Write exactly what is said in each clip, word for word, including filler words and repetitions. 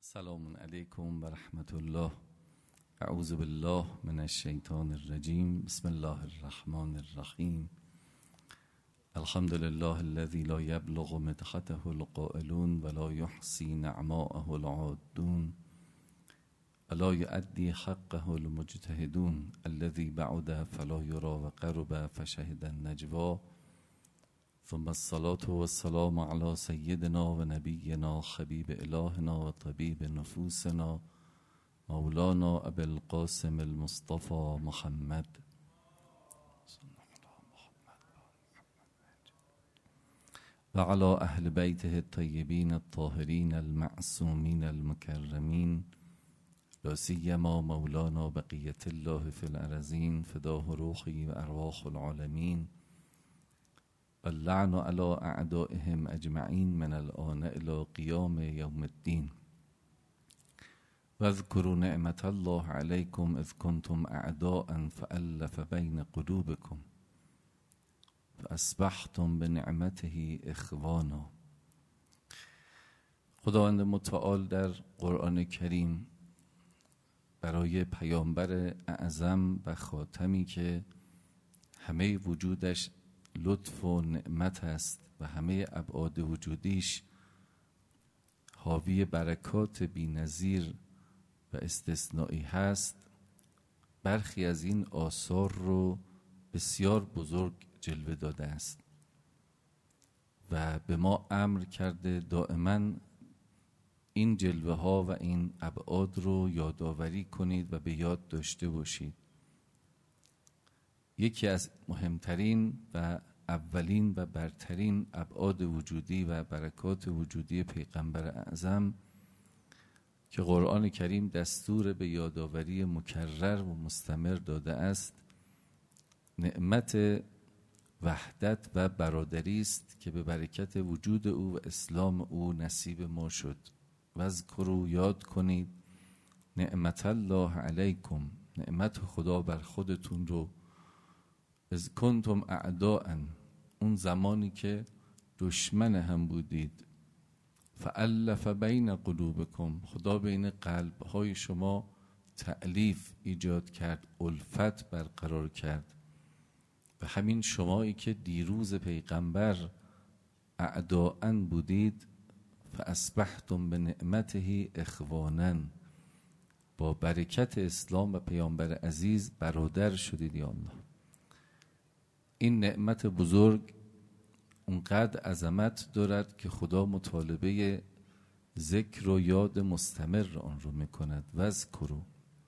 سلام علیکم و رحمت الله. اعوذ بالله من الشیطان الرجیم. بسم الله الرحمن الرحیم. الحمد لله الذي لا يبلغ مدحته القائلون ولا يحصي نعماءه العادون ولا يؤدي حقه المجتهدون الذي بعد فلا يرى وقرب فشهد النجوى. ثم الصلاة والسلام على سيدنا و نبينا حبيب إلهنا و طبيب نفوسنا مولانا أبي القاسم المصطفى محمد و على أهل بيته الطيبين الطاهرين المعصومين المكرمين لا سيما مولانا بقية الله في الأرضين فداه روحي وأرواح العالمين واللعن على أعدائهم أجمعين من الآن إلى قيام يوم الدين. واذكروا نعمة الله عليكم إذ كنتم أعداء فألف بين قلوبكم فأصبحتم بنعمته إخوانا. خداوند متعال در قرآن کریم برای پیامبر اعظم و خاتمی که همه وجودش لطف و نعمت است و همه ابعاد وجودیش حاوی برکات بی‌نظیر و استثنایی هست، برخی از این آثار رو بسیار بزرگ جلوه داده است و به ما امر کرده دائما این جلوه ها و این ابعاد رو یادآوری کنید و به یاد داشته باشید. یکی از مهمترین و اولین و برترین ابعاد وجودی و برکات وجودی پیغمبر اعظم که قرآن کریم دستور به یادآوری مکرر و مستمر داده است، نعمت وحدت و برادری است که به برکت وجود او و اسلام او نصیب ما شد. واذکروا، یاد کنید، نعمت الله علیکم، نعمت خدا بر خودتون رو، اذ کنتم اعداء، اون زمانی که دشمن هم بودید، فالف بین قلوبکم، خدا بین قلبهای شما تألیف ایجاد کرد، الفت برقرار کرد. و همین شمایی که دیروز پیغمبر اعداء بودید، فاصبحتم بنعمته اخوانا، با برکت اسلام و پیامبر عزیز برادر شدید. یا الله، این نعمت بزرگ اونقدر عظمت دارد که خدا مطالبه ذکر و یاد مستمر آن رو میکند. واذکروا،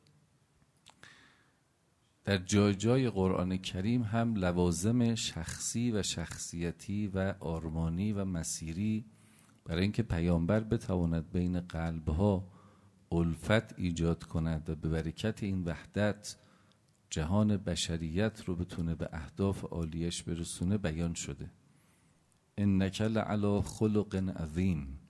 در جای جای قرآن کریم هم لوازم شخصی و شخصیتی و آرمانی و مسیری برای اینکه پیامبر بتواند بین قلبها الفت ایجاد کند و به برکت این وحدت جهان بشریت رو بتونه به اهداف عالیش برسونه بیان شده. انک لعلی خلق عظیم،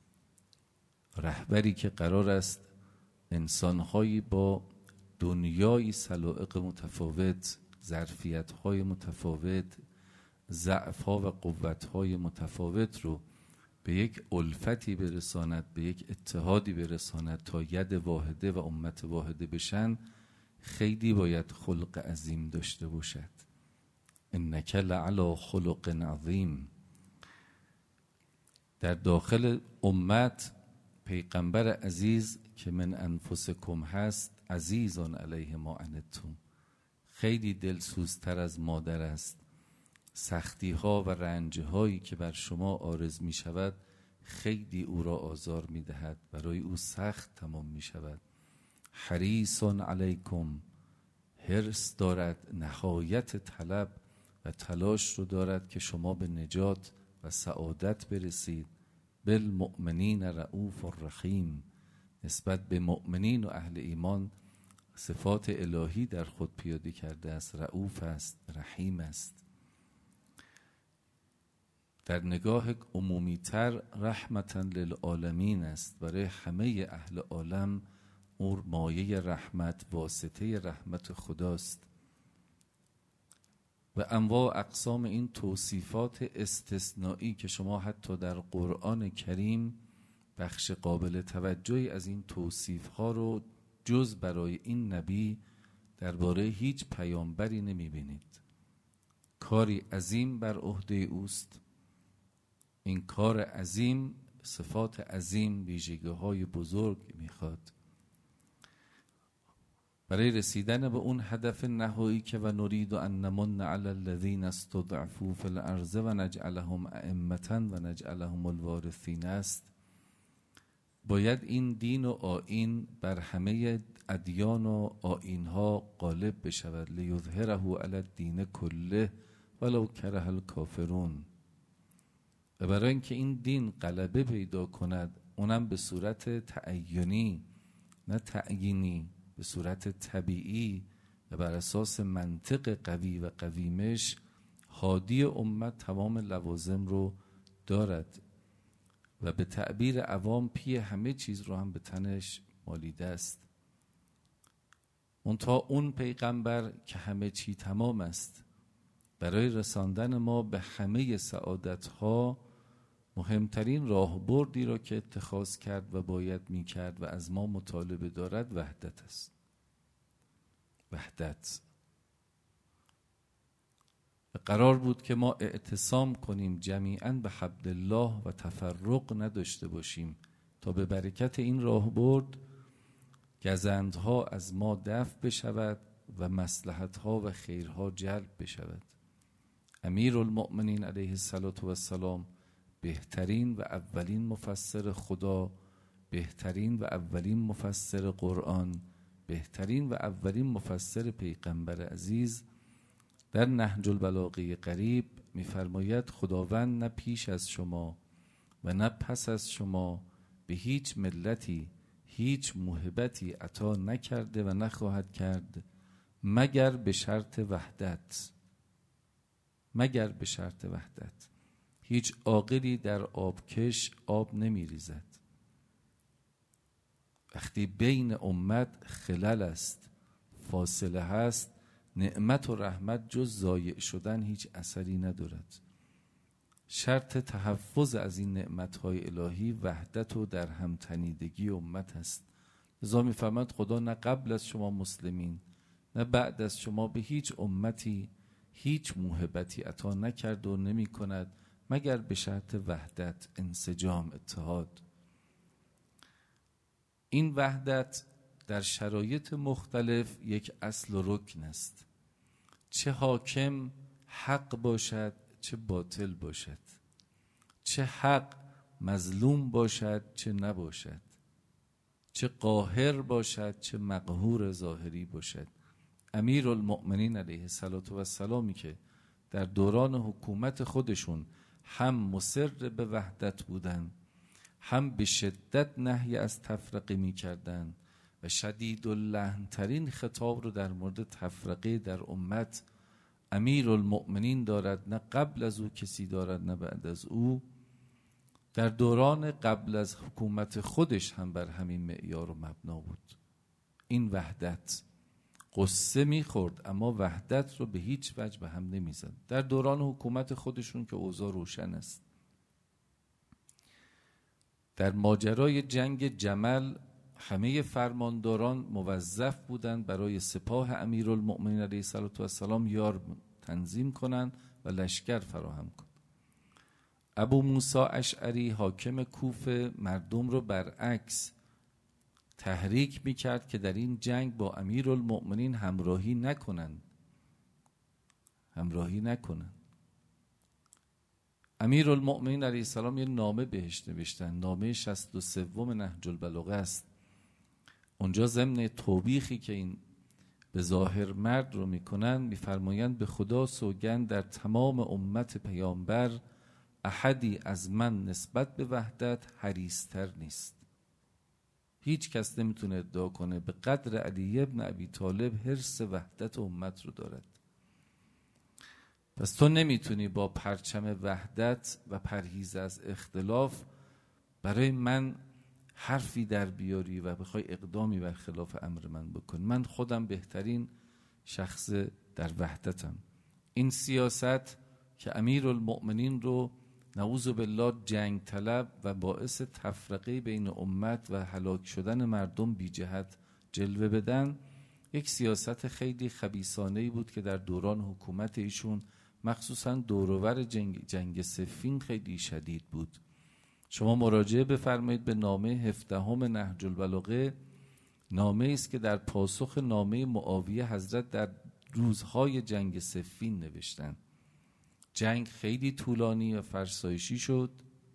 رهبری که قرار است انسانهایی با دنیای سلائق متفاوت، ظرفیت‌های متفاوت، ضعف‌ها و قوت‌های متفاوت رو به یک الفتی برساند، به یک اتحادی برساند تا ید واحده و امت واحده بشن، خیلی باید خلق عظیم داشته باشد. انک لعلی خلق عظیم. در داخل امت پیغمبر عزیز که من انفسکم هست، عزیزان علیه ما عنتم، خیلی دلسوزتر از مادر است. سختی ها و رنج هایی که بر شما عارض می شود خیلی او را آزار می دهد، برای او سخت تمام می شود. حریص علیکم، حرص دارد، نهایت طلب و تلاش رو دارد که شما به نجات و سعادت برسید. بالمؤمنین رؤوف رحیم، نسبت به مؤمنین و اهل ایمان صفات الهی در خود پیاده کرده است. رؤوف است، رحیم است. در نگاه عمومی تر رحمتا للعالمین است، برای همه اهل عالم او مایه رحمت، واسطه رحمت خداست. و انواع اقسام این توصیفات استثنایی که شما حتی در قرآن کریم بخش قابل توجهی از این توصیف ها رو جز برای این نبی درباره هیچ پیامبری نمی بینید. کاری عظیم بر عهده اوست. این کار عظیم صفات عظیم، ویژگی های بزرگ میخواد. برای رسیدن به اون هدف نهایی که و نرید ان نمن علی الذین استضعفوا فی الارض و نجعلهم ائمة و نجعلهم الوارثین است، باید این دین و آیین بر همه ادیان و آیین‌ها غالب بشود. لیظهره علی الدین کله ولو کره الکافرون. و برای اینکه این دین غلبه پیدا کند، اونم به صورت تعینی نه تعیینی، به صورت طبیعی و بر اساس منطق قوی و قویمش، هادی امت تمام لوازم رو دارد و به تعبیر عوام پی همه چیز رو هم به تنش مالیده است. منتها اون پیغمبر که همه چی تمام است، برای رساندن ما به همه سعادت ها مهمترین راهبردی را که اتخاذ کرد و باید می کرد و از ما مطالبه دارد وحدت است. وحدت. و قرار بود که ما اعتصام کنیم جمیعاً به حبل الله و تفرق نداشته باشیم تا به برکت این راهبرد گزندها از ما دفع بشود و مصلحتها و خیرها جلب بشود. امیرالمؤمنین علیه الصلاة و السلام بهترین و اولین مفسر خدا، بهترین و اولین مفسر قرآن، بهترین و اولین مفسر پیغمبر عزیز، در نهج البلاغه قریب می‌فرماید خداوند نه پیش از شما و نه پس از شما به هیچ ملتی هیچ موهبتی عطا نکرده و نخواهد کرد مگر به شرط وحدت. مگر به شرط وحدت. هیچ عاقلی در آبکش آب نمی ریزد. وقتی بین امت خلل است، فاصله هست، نعمت و رحمت جز ضایع شدن هیچ اثری ندارد. شرط تحفظ از این نعمتهای الهی وحدت و در همتنیدگی امت است. لذا می‌فرماید خدا نه قبل از شما مسلمین نه بعد از شما به هیچ امتی هیچ موهبتی عطا نکرد و نمی کند مگر به شرط وحدت، انسجام، اتحاد. این وحدت در شرایط مختلف یک اصل و رکن است. چه حاکم حق باشد چه باطل باشد، چه حق مظلوم باشد چه نباشد، چه قاهر باشد چه مقهور ظاهری باشد. امیرالمؤمنین علیه السلام که در دوران حکومت خودشون هم مصر به وحدت بودن، هم به شدت نهی از تفرقه می کردن و شدید اللحن ترین خطاب رو در مورد تفرقه در امت امیرالمؤمنین دارد، نه قبل از او کسی دارد نه بعد از او. در دوران قبل از حکومت خودش هم بر همین معیار و مبنا بود. این وحدت قصه میخورد اما وحدت رو به هیچ وجه به هم نمیزد. در دوران حکومت خودشون که اوضاع روشن است، در ماجرای جنگ جمل همه فرمانداران موظف بودند برای سپاه امیرالمؤمنین علیه السلام یار تنظیم کنند و لشکر فراهم کنند. ابو موسی اشعری حاکم کوفه مردم رو برعکس تحریک میکرد که در این جنگ با امیرالمؤمنین همراهی نکنند همراهی نکنند امیرالمؤمنین علیه السلام یه نامه بهش نوشتن، نامه شصت و سوم نهج البلاغه است. اونجا ضمن توبیخی که این به ظاهر مرد رو میکنن میفرمایند به خدا سوگند در تمام امت پیامبر احدی از من نسبت به وحدت حریص‌تر نیست. هیچ کس نمیتونه ادعا کنه به قدر علی ابن ابی طالب حرص وحدت امت رو دارد. پس تو نمیتونی با پرچم وحدت و پرهیز از اختلاف برای من حرفی در بیاری و بخوای اقدامی بر خلاف امر من بکن. من خودم بهترین شخص در وحدتم. این سیاست که امیرالمؤمنین رو نعوذ بالله جنگ طلب و باعث تفرقه بین امت و هلاک شدن مردم بی جهت جلوه بدن، یک سیاست خیلی خبیثانه‌ای بود که در دوران حکومت ایشون مخصوصا دوروبر جنگ, جنگ صفین خیلی شدید بود. شما مراجعه بفرمایید به نامه هفدهم نهج البلاغه، نامه است که در پاسخ نامه معاویه حضرت در روزهای جنگ صفین نوشتند. جنگ خیلی طولانی و فرسایشی شد.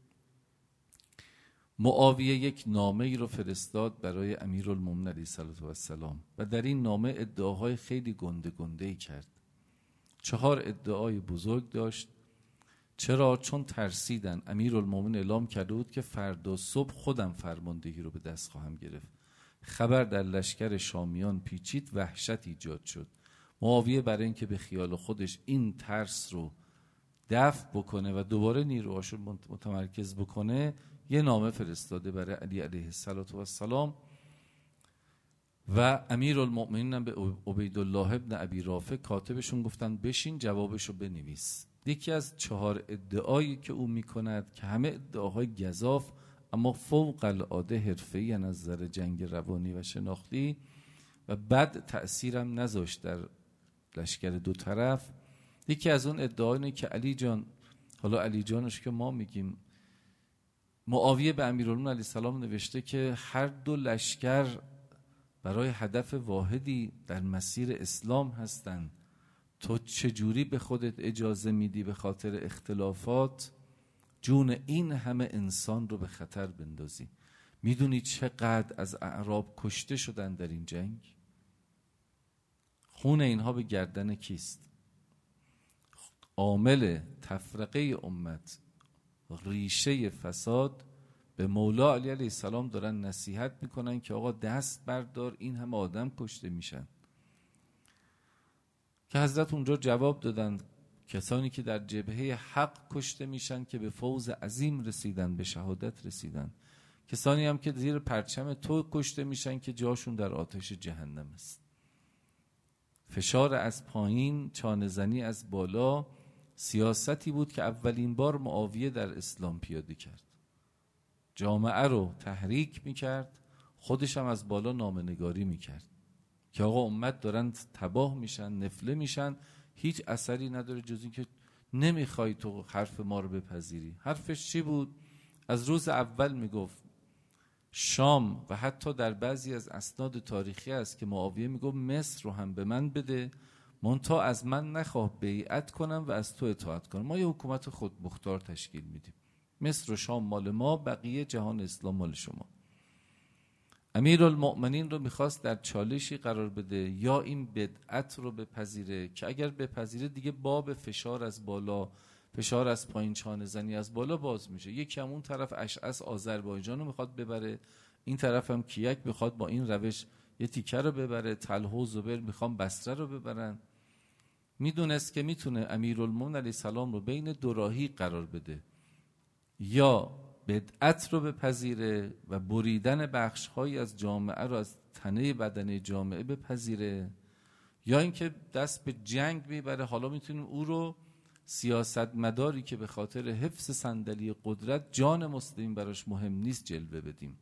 معاویه یک نامه ای رو فرستاد برای امیرالمومنین علیه السلام و در این نامه ادعاهای خیلی گنده گنده ای کرد. چهار ادعای بزرگ داشت. چرا؟ چون ترسیدن. امیرالمومنین اعلام کرده بود که فردا صبح خودم فرماندهی رو به دست خواهم گرفت. خبر در لشکر شامیان پیچید، وحشت ایجاد شد. معاویه برای اینکه به خیال خودش این ترس رو دفع بکنه و دوباره نیروهاش رو متمرکز بکنه، یه نامه فرستاده برای علی علیه السلام و امیرالمؤمنین هم به عبیدالله ابن ابی رافع کاتبشون گفتن بشین جوابشو بنویس. یکی از چهار ادعایی که او میکند که همه ادعاهای گزاف اما فوق العاده حرفه‌ای از نظر جنگ روانی و شناختی و بد تأثیرم نذاشت در لشکر دو طرف. یکی از اون ادعاینه که علی جان، حالا علی جانش که ما میگیم، معاویه به امیرالمومنین علیه السلام نوشته که هر دو لشکر برای هدف واحدی در مسیر اسلام هستند، تو چجوری به خودت اجازه میدی به خاطر اختلافات جون این همه انسان رو به خطر بندازی؟ میدونی چقدر از اعراب کشته شدن در این جنگ؟ خون اینها به گردن کیست؟ عامل تفرقه امت، ریشه فساد، به مولا علی علیه السلام دارن نصیحت میکنن که آقا دست بردار، این همه آدم کشته میشن. که حضرت اونجا جواب دادن کسانی که در جبهه حق کشته میشن که به فوز عظیم رسیدن، به شهادت رسیدن. کسانی هم که زیر پرچم تو کشته میشن که جاشون در آتش جهنم است. فشار از پایین، چانه زنی از بالا، سیاستی بود که اولین بار معاویه در اسلام پیاده کرد. جامعه رو تحریک میکرد، خودش هم از بالا نامه‌نگاری میکرد که آقا امت دارن تباه میشن، نفله میشن، هیچ اثری نداره جز این که نمیخوای تو حرف ما رو بپذیری. حرفش چی بود؟ از روز اول میگفت شام و حتی در بعضی از اسناد تاریخی است که معاویه میگفت مصر رو هم به من بده، منتها از من نخواه بیعت کنم و از تو اطاعت کنم. ما یه حکومت خود مختار تشکیل میدیم، مصر و شام مال ما، بقیه جهان اسلام مال شما. امیرالمؤمنین رو میخواست در چالشی قرار بده، یا این بدعت رو بپذیره که اگر بپذیره دیگه باب فشار از بالا، فشار از پایین، چانه زنی از بالا باز میشه. یکی هم اون طرف اشعث آذربایجان رو میخواد ببره، این طرف هم کیک میخواد با این روش یه تیکه رو ببره، طلحه و زبیر میخوان بصره رو ببرن. میدونست که میتونه امیرالمؤمنین علیه السلام رو بین دو راهی قرار بده، یا بدعت رو بپذیره و بریدن بخش‌هایی از جامعه رو از تنه بدن جامعه بپذیره، یا اینکه دست به جنگ میبره. حالا میتونیم او رو سیاستمداری که به خاطر حفظ صندلی قدرت جان مسلمین براش مهم نیست جلوه بدیم.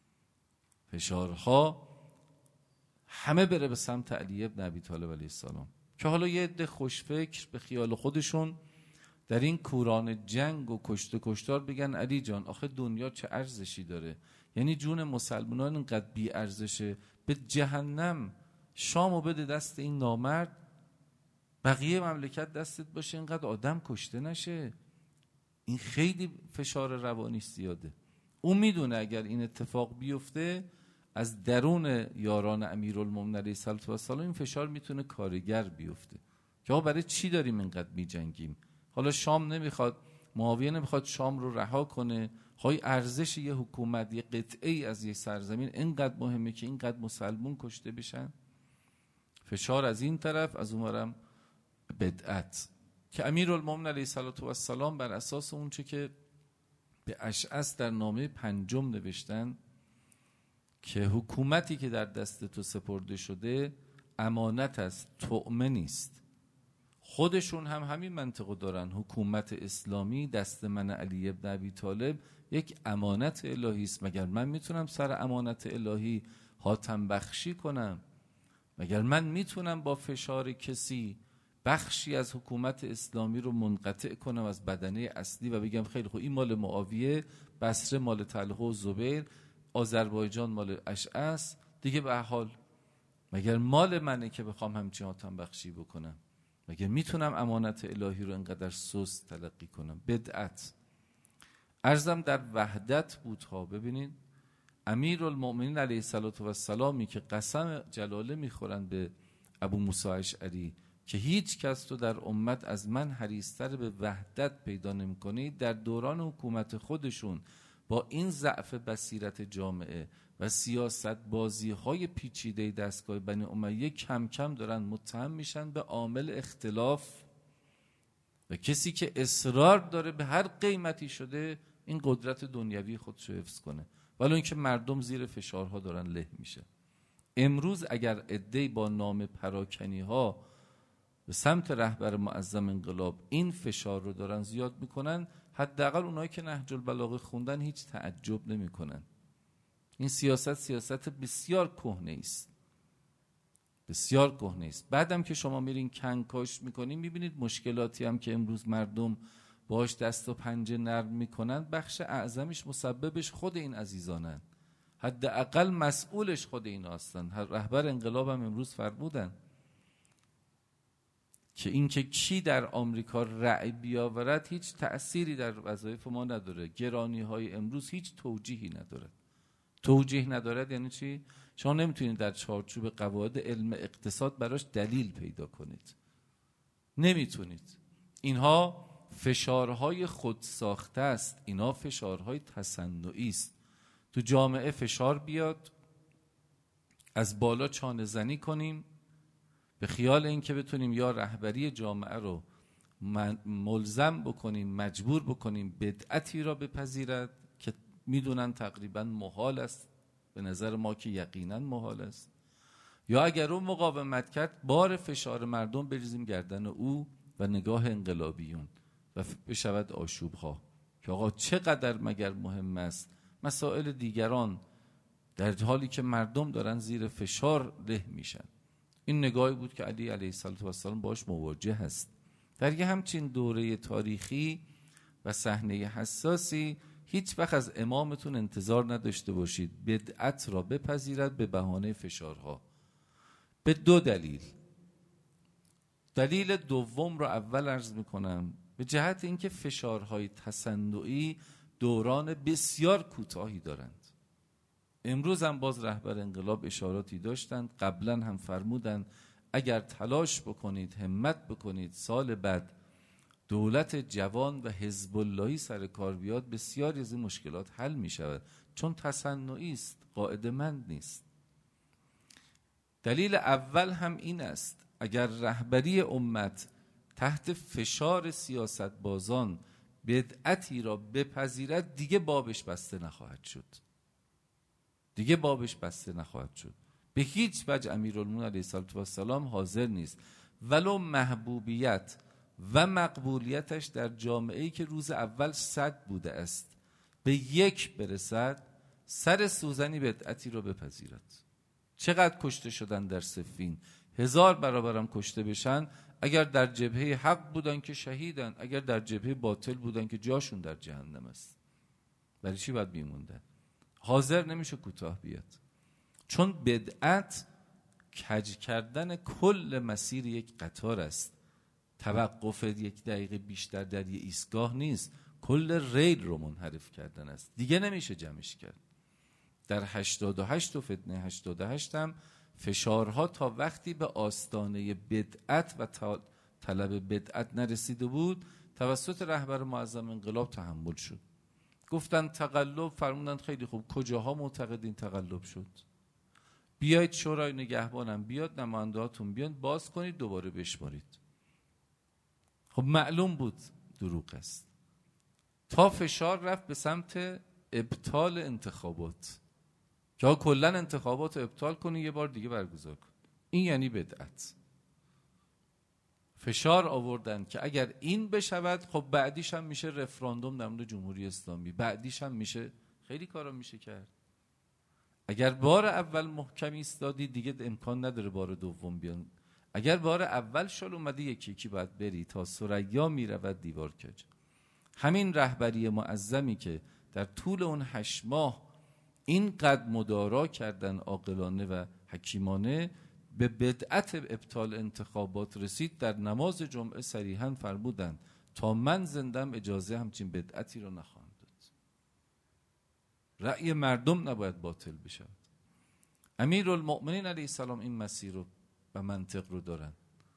فشارها همه بره به سمت علی ابن ابی طالب علیه السلام که حالا یه عده خوشفکر به خیال خودشون در این کوران جنگ و کشت و کشتار بگن علی جان آخه دنیا چه ارزشی داره؟ یعنی جون مسلمانان اینقدر بی ارزشه، به جهنم شامو بده دست این نامرد، بقیه مملکت دستت باشه، اینقدر آدم کشته نشه. این خیلی فشار روانی زیاده. اون میدونه اگر این اتفاق بیفته از درون یاران امیرالمومنین علیه السلام این فشار میتونه کارگر بیفته که آقا برای چی داریم اینقدر میجنگیم؟ حالا شام نمیخواد، معاویه نمیخواد شام رو رها کنه، های ارزش یه حکومت، یه قطعه ای از یه سرزمین اینقدر مهمه که اینقدر مسلمون کشته بشن. فشار از این طرف، از اونورم بدعت که امیرالمومنین علیه السلام بر اساس اون چه که به اشعث در نامه پنجم نوشتن که حکومتی که در دست تو سپرده شده امانت است، طعمه نیست. خودشون هم همین منطقو دارن. حکومت اسلامی دست من علی ابن ابی طالب یک امانت الهی است. مگر من میتونم سر امانت الهی حاتم بخشی کنم؟ مگر من میتونم با فشار کسی بخشی از حکومت اسلامی رو منقطع کنم از بدنه اصلی و بگم خیلی خوب این مال معاویه، بصره مال طلحه و زبیر، آذربایجان مال اشعث، دیگه به حال مگر مال منه که بخوام همچین حاتم بخشی بکنم؟ مگر میتونم امانت الهی رو انقدر سست تلقی کنم؟ بدعت. عرضم در وحدت بود ها. ببینید امیرالمؤمنین علیه السلامی که قسم جلاله میخورن به ابو موسی اشعری که هیچ کس تو در امت از من حریص‌تر به وحدت پیدا نمی‌کنی، در دوران حکومت خودشون با این ضعف بصیرت جامعه و سیاست بازی‌های پیچیده دستگاه بنی امیه کم کم دارن متهم میشن به عامل اختلاف و کسی که اصرار داره به هر قیمتی شده این قدرت دنیوی خودشو حفظ کنه، ولی اینکه مردم زیر فشارها دارن له میشه. امروز اگر عده‌ای با نام پراکنی‌ها به سمت رهبر معظم انقلاب این فشار رو دارن زیاد میکنن، حداقل اونایی که نهج البلاغه خوندن هیچ تعجب نمیکنن. این سیاست سیاست بسیار کهنه است، بسیار کهنه است. بعدم که شما میرین کنکاش میکنین میبینید مشکلاتی هم که امروز مردم باش دست و پنجه نرم میکنن بخش اعظمش مسببش خود این عزیزانن، حداقل مسئولش خود این هستن. رهبر انقلاب هم امروز فرمودن که این که کی در آمریکا رأی بیاورد هیچ تأثیری در وظایف ما نداره. گرانی های امروز هیچ توجیهی ندارد. توجیه ندارد یعنی چی؟ شما نمیتونید در چارچوب قواعد علم اقتصاد براش دلیل پیدا کنید، نمیتونید. اینها فشارهای خود ساخته است، اینها فشارهای تصنعی است. تو جامعه فشار بیاد، از بالا چانه زنی کنیم به خیال این که بتونیم یا رهبری جامعه رو ملزم بکنیم، مجبور بکنیم بدعتی را بپذیرد که میدونن تقریبا محال است، به نظر ما که یقینا محال است، یا اگر اون مقاومت کرد بار فشار مردم بریزیم گردن او و نگاه انقلابیون و بشود آشوب‌ها که آقا چقدر مگر مهم است مسائل دیگران در حالی که مردم دارن زیر فشار له میشن. این نگاهی بود که علی علیه السلام باش مواجه هست. در یه همچین دوره تاریخی و صحنه حساسی هیچ وقت از امامتون انتظار نداشته باشید بدعت را بپذیرد به بهانه فشارها، به دو دلیل. دلیل دوم را اول عرض میکنم به جهت اینکه فشارهای تصنعی دوران بسیار کوتاهی دارند. امروز هم باز رهبر انقلاب اشاراتی داشتند، قبلا هم فرمودند اگر تلاش بکنید، همت بکنید، سال بعد دولت جوان و حزب اللهی سر کار بیاد بسیاری از این مشکلات حل می شود، چون تصنعی است، قاعده مند نیست. دلیل اول هم این است اگر رهبری امت تحت فشار سیاست بازان بدعتی را بپذیرد دیگه بابش بسته نخواهد شد، دیگه بابش بسته نخواهد شد. به هیچ وجه امیرالمومنین علیه السلام حاضر نیست ولو محبوبیت و مقبولیتش در جامعه‌ای که روز اول صد بوده است به یک برسد سر سوزنی بدعتی رو بپذیرد. چقدر کشته شدن در صفین، هزار برابرم کشته بشن، اگر در جبهه حق بودن که شهیدن، اگر در جبهه باطل بودن که جاشون در جهنم است. برای چی باید میموندن؟ حاضر نمیشه کوتاه بیاد، چون بدعت کج کردن کل مسیر یک قطار است. توقف یک دقیقه بیشتر در یک ایستگاه نیست، کل ریل رو منحرف کردن است، دیگه نمیشه جمعش کرد. در هشتاد و هشت و فتنه هشتاد و هشت هم فشارها تا وقتی به آستانه بدعت و طلب بدعت نرسیده بود توسط رهبر معظم انقلاب تحمل شد. گفتن تقلب، فرمودن خیلی خوب، کجاها معتقدین تقلب شد؟ بیایید شورای نگهبانم بیاد، نماینده‌هاتون بیان، باز کنید، دوباره بشمارید. خب معلوم بود دروغ است. تا فشار رفت به سمت ابطال انتخابات که کلا انتخابات رو ابطال کنی یه بار دیگه برگزار کن. این یعنی بدعت. فشار آوردن که اگر این بشود خب بعدیش هم میشه رفراندوم در مورد جمهوری اسلامی، بعدیش هم میشه، خیلی کارا میشه کرد. اگر بار اول محکم ایستادی دیگه امکان نداره بار دوم بیان. اگر بار اول شل اومدی یکی یکی باید بری تا ثریا میرود دیوار کج. همین رهبری معظمی که در طول اون هشت ماه اینقدر مدارا کردن عاقلانه و حکیمانه، به بدعت ابطال انتخابات رسید. در نماز جمعه صریحاً فرمودند تا من زندم اجازه همچین بدعتی رو نخواهم داد. رأی مردم نباید باطل بشه. امیرالمؤمنین علیه السلام این مسیر رو و منطق رو دارن.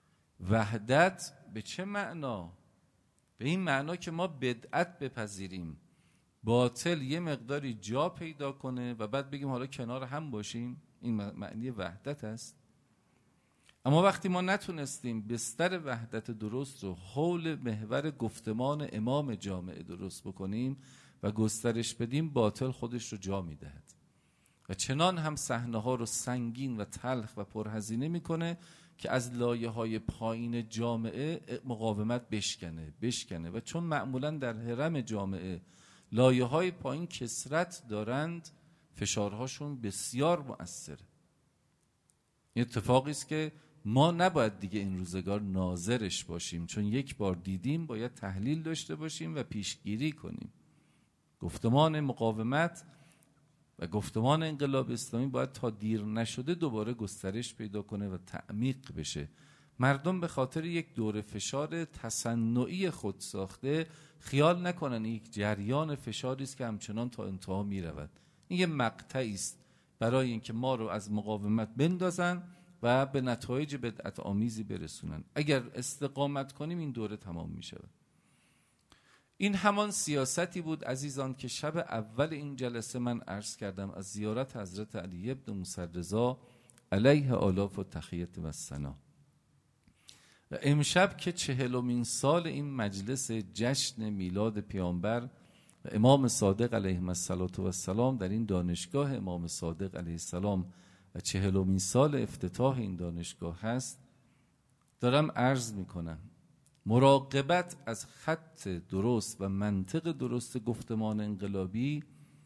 وحدت به چه معنا؟ به این معنا که ما بدعت بپذیریم، باطل یه مقداری جا پیدا کنه و بعد بگیم حالا کنار هم باشیم. این معنی وحدت است. اما وقتی ما نتونستیم بستر وحدت درست رو حول محور گفتمان امام جامعه درست بکنیم و گسترش بدیم، باطل خودش رو جا میدهد و چنان هم صحنه ها رو سنگین و تلخ و پرهزینه میکنه که از لایه های پایین جامعه مقاومت بشکنه بشکنه و چون معمولا در حرم جامعه لایه های پایین کثرت دارند، فشارهاشون بسیار مؤثره. این اتفاقی است که ما نباید دیگه این روزگار ناظرش باشیم، چون یک بار دیدیم باید تحلیل داشته باشیم و پیشگیری کنیم. گفتمان مقاومت و گفتمان انقلاب اسلامی باید تا دیر نشده دوباره گسترش پیدا کنه و تعمیق بشه. مردم به خاطر یک دور فشار تصنعی خود ساخته خیال نکنن یک جریان فشاری است که همچنان تا انتها میرود. این یه مقطعی است برای اینکه ما رو از مقاومت بندازن و به نتایج بدعت آمیزی برسونن. اگر استقامت کنیم این دوره تمام می شود. این همان سیاستی بود عزیزان که شب اول این جلسه من عرض کردم از زیارت حضرت علی بن موسی رضا علیه آلاف و تحیت و ثنا. و امشب که چهلمین سال این مجلس جشن میلاد پیامبر و امام صادق علیه السلام در این دانشگاه امام صادق علیه السلام و چهلمین سال افتتاح این دانشگاه هست، دارم عرض میکنم مراقبت از خط درست و منطق درست گفتمان انقلابی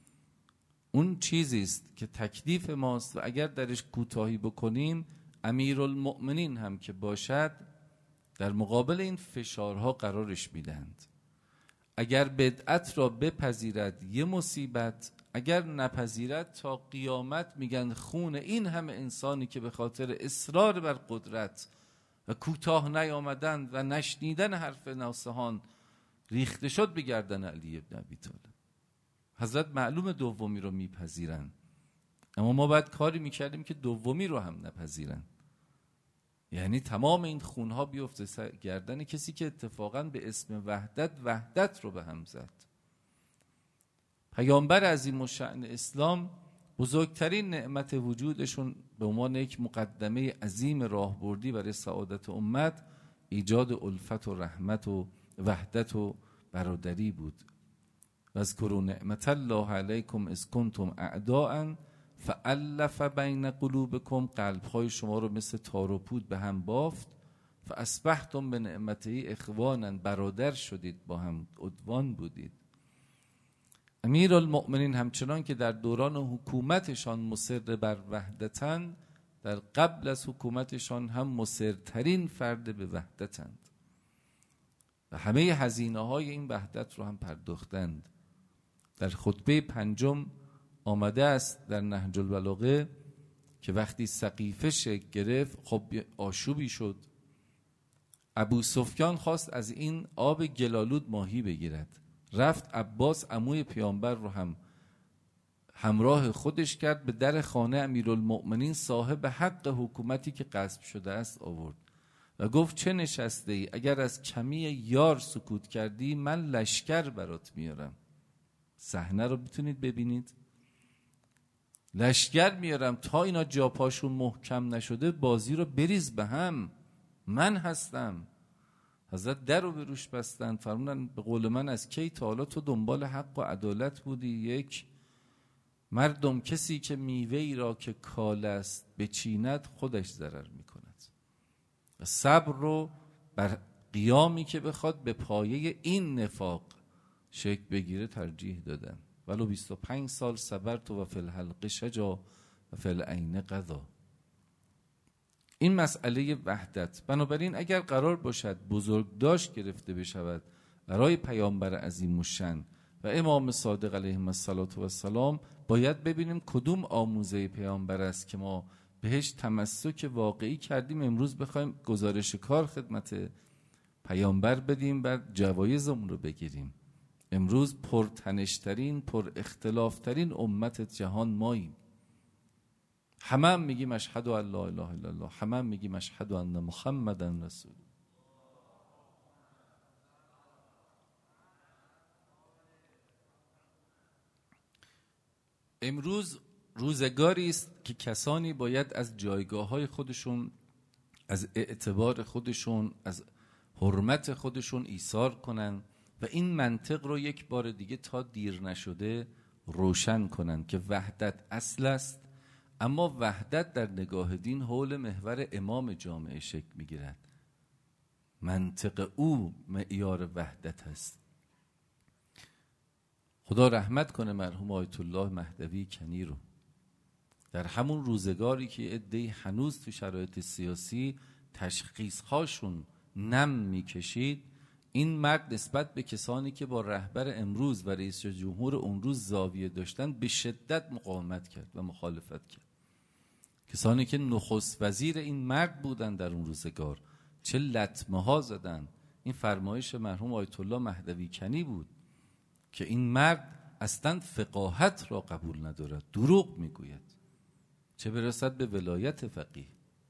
اون چیزی است که تکلیف ماست و اگر درش کوتاهی بکنیم امیرالمؤمنین هم که باشد در مقابل این فشارها قرارش میدهند. اگر بدعت را بپذیرد یه مصیبت، اگر نپذیرد تا قیامت میگن خون این همه انسانی که به خاطر اصرار بر قدرت و کوتاه نیامدن و نشنیدن حرف ناصحان ریخته شد به گردن علی بن ابی طالب. حضرت معلوم دومی رو میپذیرن، اما ما باید کاری میکردیم که دومی رو هم نپذیرن. یعنی تمام این خونها بیفته گردن کسی که اتفاقا به اسم وحدت وحدت رو به هم زد. پیامبر عظیم الشأن اسلام بزرگترین نعمت وجودشون به عنوان یک مقدمه عظیم راهبردی برای سعادت امت ایجاد الفت و رحمت و وحدت و برادری بود. واذکروا نعمت الله علیکم اذ کنتم اعداء فالف بین قلوبکم، قلب‌های شما رو مثل تار و پود به هم بافت، فاصبحتم بنعمته اخوانا، برادر شدید، با هم عدوان بودید. امیرالمؤمنین همچنان که در دوران حکومتشان مصر بر وحدتند، در قبل از حکومتشان هم مصرترین فرد به وحدتند و همه هزینه های این وحدت رو هم پرداختند. در خطبه پنجم آمده است در نهج البلاغه که وقتی سقیفه شکل گرفت خب آشوبی شد. ابو سفیان خواست از این آب گلالود ماهی بگیرد، رفت عباس عموی پیامبر رو هم همراه خودش کرد، به در خانه امیرالمؤمنین صاحب حق حکومتی که غصب شده است آورد و گفت چه نشسته ای؟ اگر از کمی یار سکوت کردی من لشکر برات میارم. صحنه رو میتونید ببینید، لشکر میارم تا اینا جاپاشون محکم نشده بازی رو بریز به هم، من هستم. حضرت در رو به روش بستن، فرمودن به قول من از کی تا حالا تو دنبال حق و عدالت بودی؟ یک مردم کسی که میوه‌ای را که کال است بچیند خودش ضرر میکند. صبر رو بر قیامی که بخواد به پایه این نفاق شکل بگیره ترجیح دادن. ولو بیست و پنج سال صبرت و فی الحلق شجا و فی العین قضا. این مسئله وحدت. بنابراین اگر قرار باشد بزرگداشت گرفته بشود برای پیامبر عظیم الشأن و امام صادق علیهم السلام، باید ببینیم کدوم آموزه پیامبر است که ما بهش تمسک واقعی کردیم، امروز بخوایم گزارش کار خدمت پیامبر بدیم و جوایزمون رو بگیریم. امروز پرتنشترین، پر اختلافترین امت جهان ماییم. همه هم میگیم اشهد ان لا اله الا الله، همه هم میگیم اشهد ان محمدن رسول. امروز روزگاری است که کسانی باید از جایگاه‌های خودشون، از اعتبار خودشون، از حرمت خودشون ایثار کنن و این منطق رو یک بار دیگه تا دیر نشده روشن کنن که وحدت اصل است، اما وحدت در نگاه دین حول محور امام جامعه شکل میگیرد. منطق او معیار وحدت است. خدا رحمت کنه مرحوم آیت الله مهدوی کنی رو. در همون روزگاری که عده‌ای هنوز تو شرایط سیاسی تشخیص‌هاشون نم میکشید، این مرد نسبت به کسانی که با رهبر امروز و رئیس جمهور اون روز زاویه داشتن به شدت مقاومت کرد و مخالفت کرد. کسانی که نخست وزیر این مرد بودن در اون روزگار چه لطمه ها زدن. این فرمایش مرحوم آیت الله مهدوی کنی بود که این مرد اصلا فقاهت را قبول ندارد، دروغ میگوید، چه برسد به ولایت فقیه.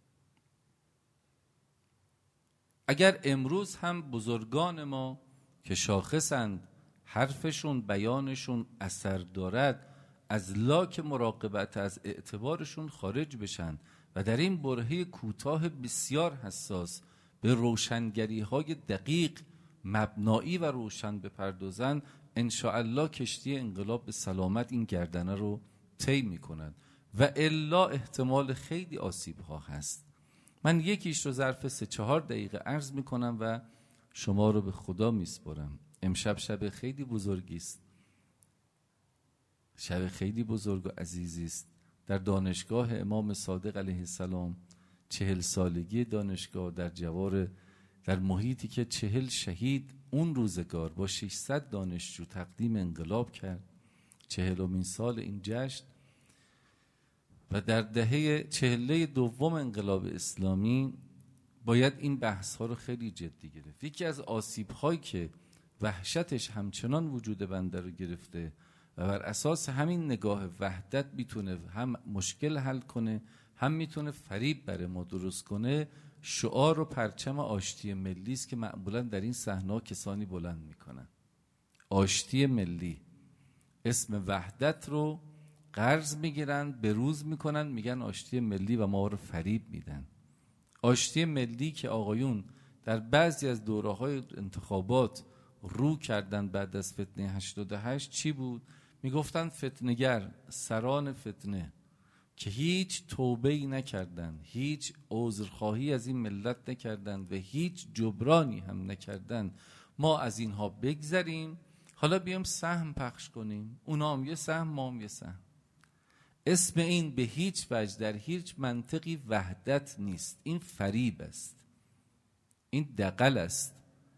اگر امروز هم بزرگان ما که شاخصند، حرفشون، بیانشون اثر دارد، از لاک مراقبت از اعتبارشون خارج بشن و در این برهه کوتاه بسیار حساس به روشنگری های دقیق، مبنایی و روشن بپردازن، انشاءالله کشتی انقلاب به سلامت این گردنه رو طی میکنند و الا احتمال خیلی آسیب ها هست. من یکیش رو ظرف سه چهار دقیقه عرض میکنم و شما رو به خدا میسپارم. امشب شب خیلی بزرگی است، شب خیلی بزرگ و عزیزی است. در دانشگاه امام صادق علیه السلام، چهل سالگی دانشگاه در جوار، در محیطی که چهل شهید اون روزگار با ششصد دانشجو تقدیم انقلاب کرد، چهلمین سال این جشن، و در دهه چهله دوم انقلاب اسلامی باید این بحث ها رو خیلی جدی گرفت. یکی از آسیب هایی که وحشتش همچنان وجود بنده رو گرفته و بر اساس همین نگاه وحدت میتونه هم مشکل حل کنه، هم میتونه فریب برای ما درست کنه، شعار و پرچم آشتی ملی است که معمولا در این صحنه کسانی بلند میکنن. آشتی ملی، اسم وحدت رو قرض میگیرن، بروز میکنن، میگن آشتی ملی و ما رو فریب میدن. آشتی ملی که آقایون در بعضی از دوره‌های انتخابات رو کردن بعد از فتنه هشتاد و هشت چی بود؟ میگفتن فتنه‌گر، سران فتنه که هیچ توبه‌ای نکردند، هیچ عذرخواهی از این ملت نکردند و هیچ جبرانی هم نکردند، ما از اینها بگذریم، حالا بیام سهم پخش کنیم، اونا هم یه سهم، ما هم یه سهم. اسم این به هیچ وجه در هیچ منطقی وحدت نیست. این فریب است، این دغل است.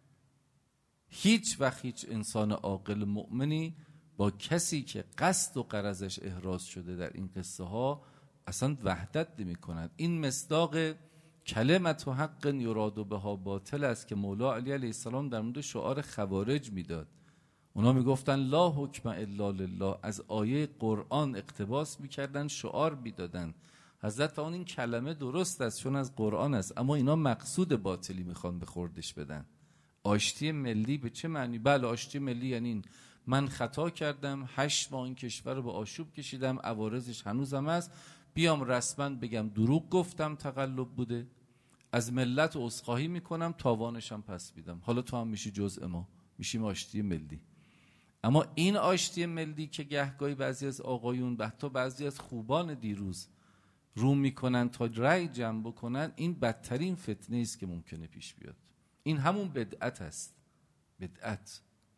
هیچ وقت هیچ انسان عاقل مؤمنی با کسی که قصد و غرضش احراز شده در این قصه ها اصلا وحدت نمی کند. این مصداق کلمت و حق یراد بها باطل است که مولا علی علیه السلام در مورد شعار خوارج میداد. اونا میگفتن لا حکم الا لله، از آیه قرآن اقتباس میکردن، شعار میدادن. حضرت فرمودن این کلمه درست است چون از قرآن است، اما اینا مقصود باطلی میخوان به خوردش بدن. آشتی ملی به چه معنی؟ بله آشتی ملی یعنی این من خطا کردم، هشت ماه این کشور رو به آشوب کشیدم، عوارضش هنوزم هست، بیام رسما بگم دروغ گفتم، تقلب بوده، از ملت عذرخواهی میکنم، تاوانشم پس میدم، حالا تو هم میشی جزء ما، میشیم آشتی ملی. اما این آشتی ملی که گهگاهی بعضی از آقایون و حتی بعضی از خوبان دیروز رو میکنن تا رأی جمع بکنن، این بدترین فتنه است که ممکنه پیش بیاد. این همون بدعت است. بدعت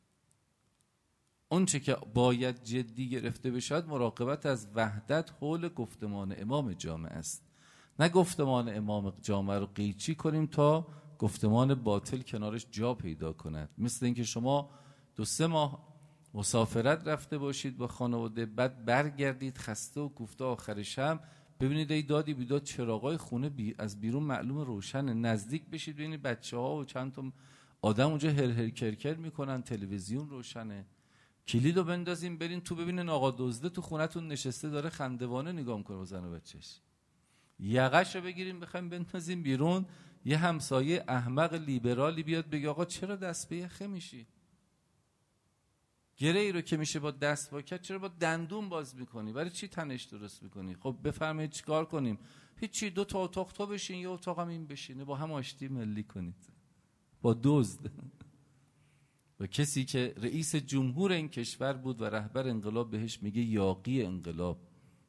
اون چه که باید جدی گرفته بشد مراقبت از وحدت حول گفتمان امام جامع است، نه گفتمان امام جامع رو قیچی کنیم تا گفتمان باطل کنارش جا پیدا کند. مثل اینکه شما دو سه ماه مسافرت رفته باشید با خانواده، بعد برگردید خسته و کوفته، آخر شب ببینید ای دادی بیداد چراغای خونه بی از بیرون معلوم روشنه، نزدیک بشید ببینید بچه ها و چند تا آدم اونجا هر هر کرکر میکنن، تلویزیون روشنه، کلیدو بندازیم برین تو ببینین آقا دزده تو خونتون نشسته داره خندوانه نگاه میکنه با زن و بچهش، یقهشو بگیریم بخوایم بندازیم بیرون، یه همسایه احمق لیبرالی بیاد بگه آقا چرا دست به یخه میشی؟ گره ای رو که میشه با دست واکت چرا با دندون باز میکنی؟ برای چی تنش درست میکنی؟ خب بفرمایید چیکار کنیم؟ هیچی، دو تا اتاق تو بشین یه اتاق هم این بشینه، با هم آشتی ملی کنید با دزد. و کسی که رئیس جمهور این کشور بود و رهبر انقلاب بهش میگه یاغی انقلاب،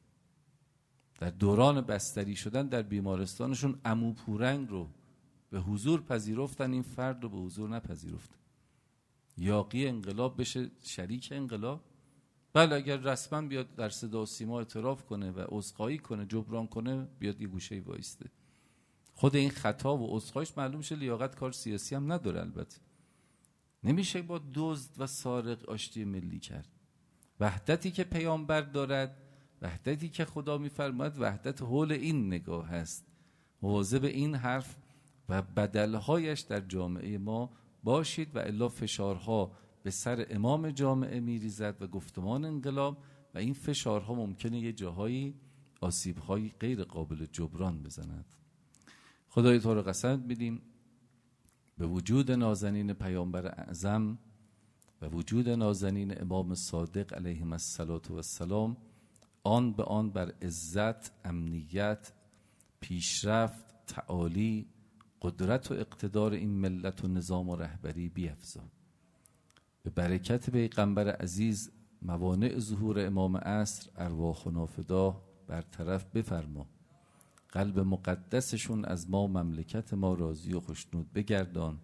در دوران بستری شدن در بیمارستانشون عمو پورنگ رو به حضور پذیرفتن، این فرد رو به حضور نپذیرفتن. یاغی انقلاب بشه شریک انقلاب؟ بله اگر رسما بیاد در صدا و سیما اعتراف کنه و عذرخواهی کنه جبران کنه بیاد یه گوشه وایسته. خود این خطا و عذرخواهیش معلوم شه لیاقت کار سیاسی هم نداره. البته نمیشه با دزد و سارق آشتی ملی کرد. وحدتی که پیامبر دارد، وحدتی که خدا میفرماید، وحدت حول این نگاه است. مواظب این حرف و بدلهایش در جامعه ما باشید و الا فشارها به سر امام جامعه میریزد و گفتمان انقلاب و این فشارها ممکنه یه جاهایی آسیب‌های غیر قابل جبران بزند. خدای تو رو قسم میدیم به وجود نازنین پیامبر اعظم و وجود نازنین امام صادق علیهم الصلاة و السلام، آن به آن بر عزت، امنیت، پیشرفت، تعالی، قدرت و اقتدار این ملت و نظام و رهبری بیفزا. به برکت پیغمبر عزیز موانع ظهور امام عصر ارواح و نافدا برطرف بفرما. قلب مقدسشون از ما مملکت ما راضی و خوشنود بگردان.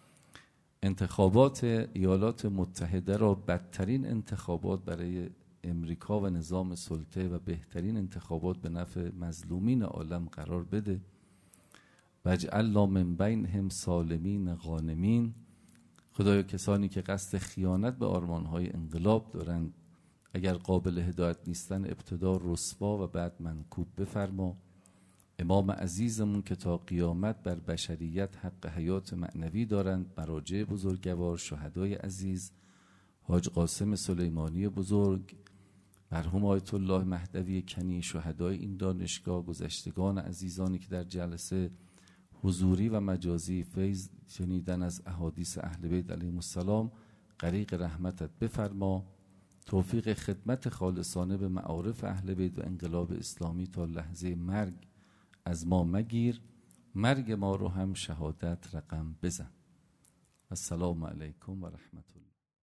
انتخابات ایالات متحده را بدترین انتخابات برای امریکا و نظام سلطه و بهترین انتخابات به نفع مظلومین عالم قرار بده. واجعلنا من بینهم سالمین غانمین. خدایا کسانی که قصد خیانت به آرمانهای انقلاب دارند اگر قابل هدایت نیستن ابتدا رسوا و بعد منکوب بفرما. امام عزیزمون که تا قیامت بر بشریت حق حیات معنوی دارند، مراجع بزرگوار، شهدای عزیز، حاج قاسم سلیمانی بزرگ، مرحوم آیت الله مهدوی کنی، شهدای این دانشگاه، گذشتگان عزیزانی که در جلسه حضوری و مجازی فیض شنیدن از احادیث اهل بیت علیهم السلام غریق رحمتت بفرما. توفیق خدمت خالصانه به معارف اهل بیت و انقلاب اسلامی تا لحظه مرگ از ما مگیر. مرگ ما رو هم شهادت رقم بزن. السلام علیکم و رحمت الله.